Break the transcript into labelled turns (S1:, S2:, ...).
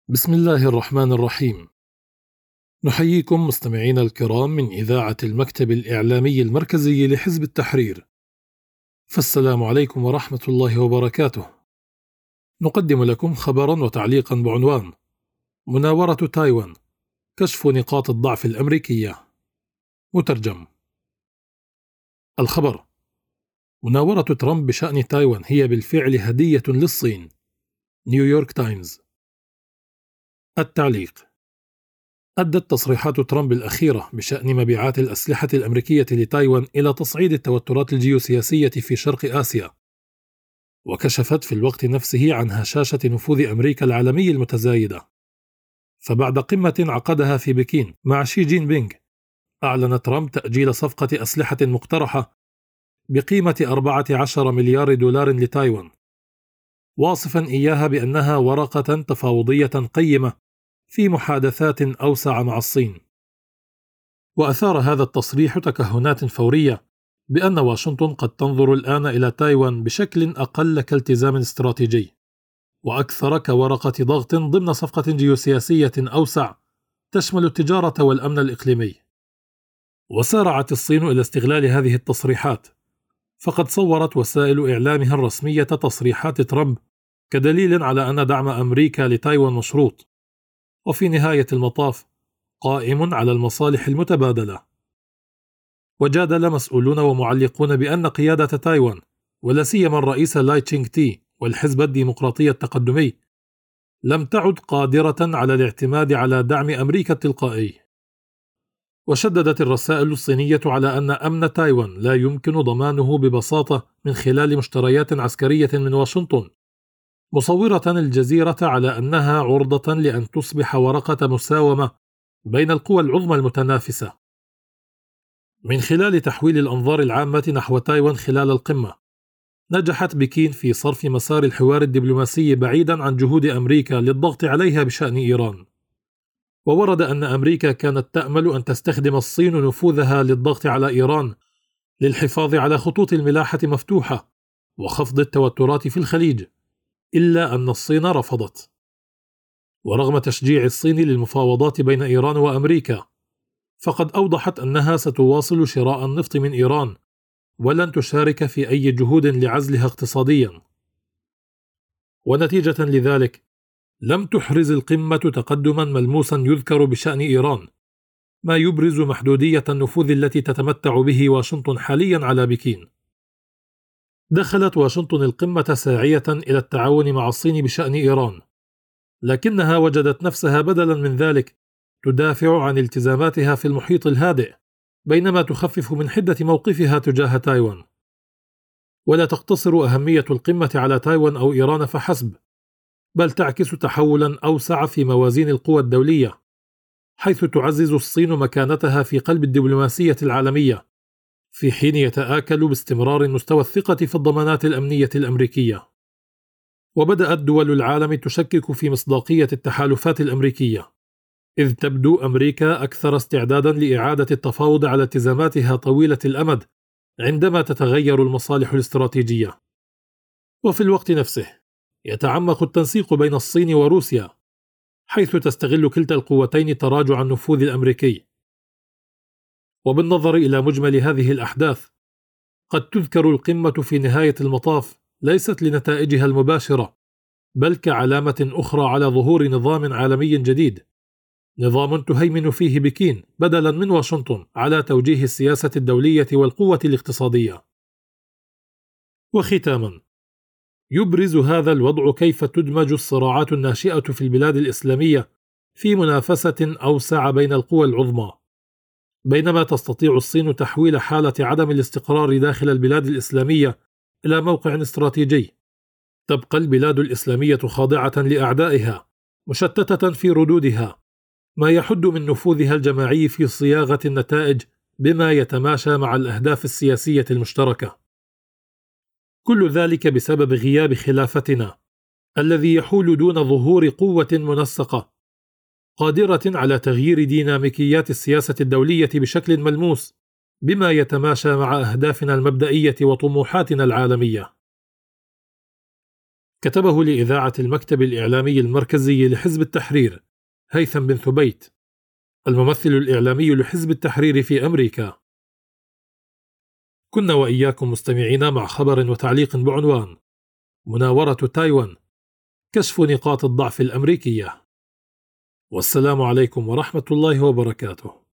S1: بسم الله الرحمن الرحيم. نحييكم مستمعينا الكرام من إذاعة المكتب الإعلامي المركزي لحزب التحرير. فالسلام عليكم ورحمة الله وبركاته. نقدم لكم خبرا وتعليقا بعنوان: مناورة تايوان، كشف نقاط الضعف الأمريكية. مترجم. الخبر: مناورة ترامب بشأن تايوان هي بالفعل هدية للصين. نيويورك تايمز. التعليق: أدت تصريحات ترامب الأخيرة بشأن مبيعات الأسلحة الأمريكية لتايوان إلى تصعيد التوترات الجيوسياسية في شرق آسيا، وكشفت في الوقت نفسه عن هشاشة نفوذ أمريكا العالمي المتزايدة. فبعد قمة عقدها في بكين مع شي جين بينغ، أعلن ترامب تأجيل صفقة أسلحة مقترحة بقيمة 14 مليار دولار لتايوان، واصفا إياها بأنها ورقة تفاوضية قيمة في محادثات أوسع مع الصين. وأثار هذا التصريح تكهنات فورية بأن واشنطن قد تنظر الآن إلى تايوان بشكل أقل كالتزام استراتيجي، وأكثر كورقة ضغط ضمن صفقة جيوسياسية أوسع تشمل التجارة والأمن الإقليمي. وسارعت الصين إلى استغلال هذه التصريحات، فقد صورت وسائل إعلامها الرسمية تصريحات ترامب كدليل على أن دعم أمريكا لتايوان مشروط، وفي نهاية المطاف قائم على المصالح المتبادلة. وجادل مسؤولون ومعلقون بأن قيادة تايوان، ولا سيما الرئيس لاي تشينغ تي والحزب الديمقراطي التقدمي، لم تعد قادرة على الاعتماد على دعم أمريكا التلقائي. وشددت الرسائل الصينية على أن أمن تايوان لا يمكن ضمانه ببساطة من خلال مشتريات عسكرية من واشنطن، مصورة الجزيرة على أنها عرضة لأن تصبح ورقة مساومة بين القوى العظمى المتنافسة. من خلال تحويل الأنظار العامة نحو تايوان خلال القمة، نجحت بكين في صرف مسار الحوار الدبلوماسي بعيدا عن جهود أمريكا للضغط عليها بشأن إيران. وورد أن أمريكا كانت تأمل أن تستخدم الصين نفوذها للضغط على إيران للحفاظ على خطوط الملاحة مفتوحة وخفض التوترات في الخليج، إلا أن الصين رفضت. ورغم تشجيع الصين للمفاوضات بين إيران وأمريكا، فقد أوضحت أنها ستواصل شراء النفط من إيران ولن تشارك في أي جهود لعزلها اقتصاديا. ونتيجة لذلك لم تحرز القمة تقدما ملموسا يذكر بشأن إيران، ما يبرز محدودية النفوذ التي تتمتع به واشنطن حاليا على بكين. دخلت واشنطن القمة ساعية إلى التعاون مع الصين بشأن إيران، لكنها وجدت نفسها بدلا من ذلك تدافع عن التزاماتها في المحيط الهادئ، بينما تخفف من حدة موقفها تجاه تايوان. ولا تقتصر أهمية القمة على تايوان أو إيران فحسب، بل تعكس تحولا أوسع في موازين القوى الدولية، حيث تعزز الصين مكانتها في قلب الدبلوماسية العالمية، في حين يتآكل باستمرار مستوى الثقة في الضمانات الأمنية الأمريكية. وبدأت دول العالم تشكك في مصداقية التحالفات الأمريكية، إذ تبدو أمريكا أكثر استعدادا لإعادة التفاوض على التزاماتها طويلة الأمد عندما تتغير المصالح الاستراتيجية. وفي الوقت نفسه يتعمق التنسيق بين الصين وروسيا، حيث تستغل كلتا القوتين تراجع النفوذ الأمريكي. وبالنظر إلى مجمل هذه الأحداث، قد تذكر القمة في نهاية المطاف ليست لنتائجها المباشرة، بل كعلامة أخرى على ظهور نظام عالمي جديد، نظام تهيمن فيه بكين بدلا من واشنطن على توجيه السياسة الدولية والقوة الاقتصادية. وختاما، يبرز هذا الوضع كيف تدمج الصراعات الناشئة في البلاد الإسلامية في منافسة أوسع بين القوى العظمى، بينما تستطيع الصين تحويل حالة عدم الاستقرار داخل البلاد الإسلامية إلى موقع استراتيجي. تبقى البلاد الإسلامية خاضعة لأعدائها، مشتتة في ردودها، ما يحد من نفوذها الجماعي في صياغة النتائج بما يتماشى مع الأهداف السياسية المشتركة. كل ذلك بسبب غياب خلافتنا الذي يحول دون ظهور قوة منسقة قادرة على تغيير ديناميكيات السياسة الدولية بشكل ملموس بما يتماشى مع أهدافنا المبدئية وطموحاتنا العالمية. كتبه لإذاعة المكتب الإعلامي المركزي لحزب التحرير هيثم بن ثبيت، الممثل الإعلامي لحزب التحرير في أمريكا. كنا وإياكم مستمعين مع خبر وتعليق بعنوان: مناورة تايوان، كشف نقاط الضعف الأمريكية. والسلام عليكم ورحمة الله وبركاته.